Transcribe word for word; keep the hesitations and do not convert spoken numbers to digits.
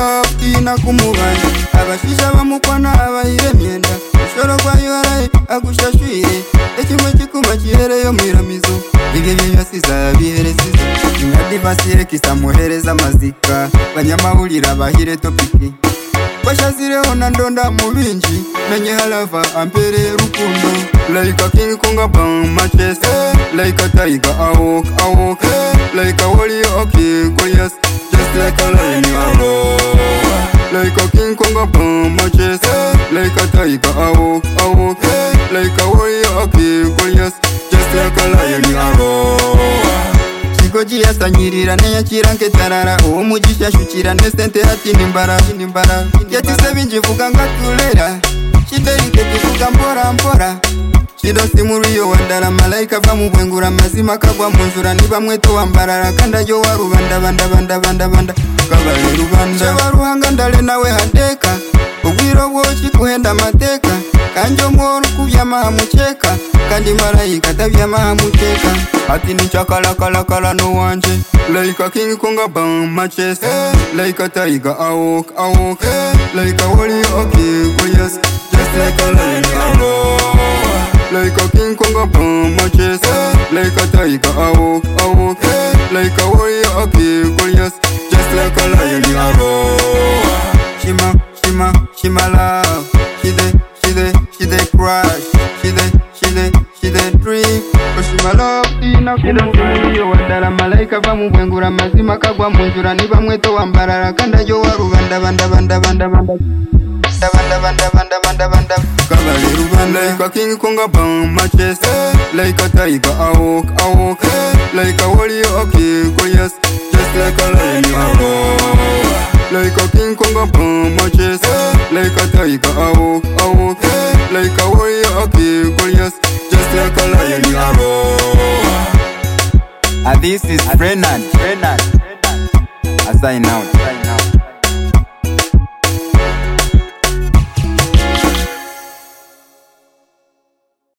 love ina kumubanya abashisha bamukwana abayire myenda ushoro kwa yaraye agushashwire ekimwe kikuma kihereyo mwiramizo igebye byasiza biheresiza ingadi basire kisamuhereza mazika banyamahulira bahire topiki bashazireho na ndonda mu binji menye halava ampere rukundo like a king konga bang my chest like a tiger I walk I walk like a warrior okay glorious just like a lion I roar like a king konga bang my chest like a tiger I walk I walk like a warrior okay glorious just like a lion I roar Goji yasanyirira neyakira nketarara uwo mugisha shukira nesente hati nimbara nimbara yatise binjivuga ngatulera shiderike kivuga mbora mbora shido simuriyo wandara malaika bamubwengura mazima kagwa munzura niba mweto wambarara kandayo warubanda banda banda banda banda kabale rubanda baruhanga ndale nawe handeka ubwiro bwoki kuhenda mateka kanjo mworu kubyama mucheka kandi marayika tabyama mucheka ati ni chakala kala kala no wanje like a king konga bang my chest like a tiger I walk I walk like a warrior okay glorious just like a lion I roar like a king konga bang my chest like a tiger I walk I walk like a warrior okay glorious just like a lion I roar shima shima shima love she dey she dey she dey crush she dey she dey she dey dream shima love ina kumubanya wandara malaika bamubwengura mazima kagwa munzura niba mweto wambarara kandayo warubanda banda banda banda banda banda banda banda banda banda kabale rubanda like a king konga bang my chest like a tiger I walk I walk like a warrior okay glorious just like a lion I roar like a king konga bang my chest like a tiger I walk I walk like a warrior okay glorious just like a lion I roar. And this is Brennan, Brennan, I sign out.